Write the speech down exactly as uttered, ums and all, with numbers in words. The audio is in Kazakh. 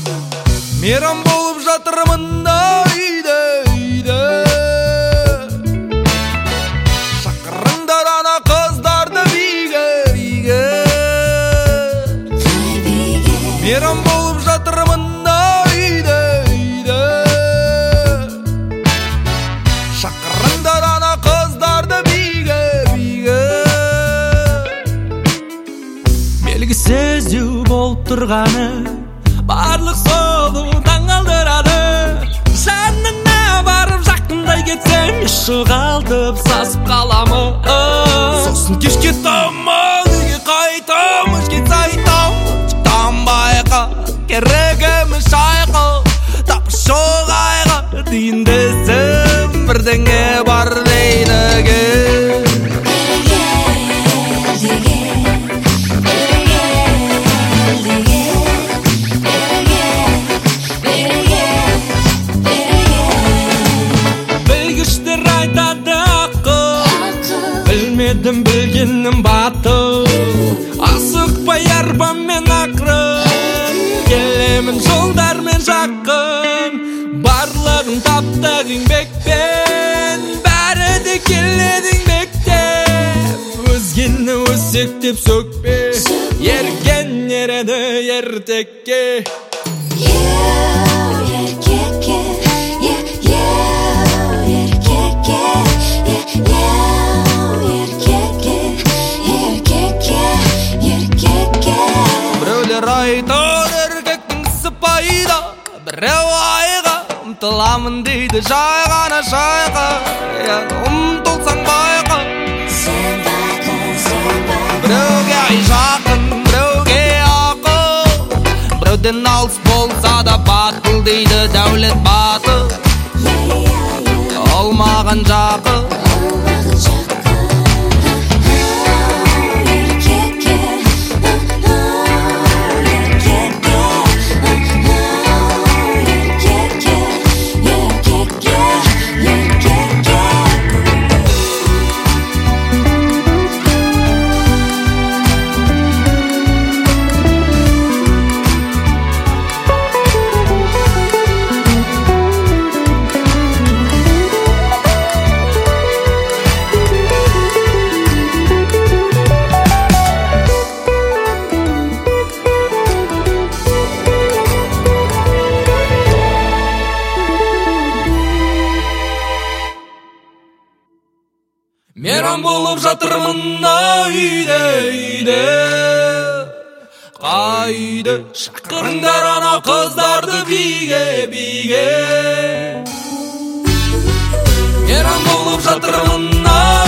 Мейрам болып жатырмын үйде үйде, шақырыңдар ана қыздарды биге биге. Мейрам болып жатырмын үйде үйде, шақырыңдар ана қыздарды биге биге. Белгісіз болып тұрғаны барлық солу таңғалдырады. Жанына барып жақындай кетсем, жоғалтып сасып қаламын. Сосын кешке таман үйге қайтамын, кет айтам шықтам байқа, керегіміз шайқа, тапшы жоғайға дейін десем, бірдеңе бар дейді. Білмедім білгенім батыл, асықпай арбамен ақырын, келемін жолдармен жақын. Барлығын таптық еңбекпен, бәрі де келеді еңбектеп. Өзгені өсектеп сөкпе, ерген ереді ертекке. Айтар еркектің сыпайда, біреу айға ұмтыламын дейді жай ғана жайға. Ұмтылсаң байқа, біреуге ай жақын, біреуге ақыл, біреуден алыс болса да батыл дейді дәулет батыл. Ол маған жақын. Мейрам болып жатырмын үйде үйде, қайда шақырыңдар ана қыздарды биге биге. Мейрам болып жатырмын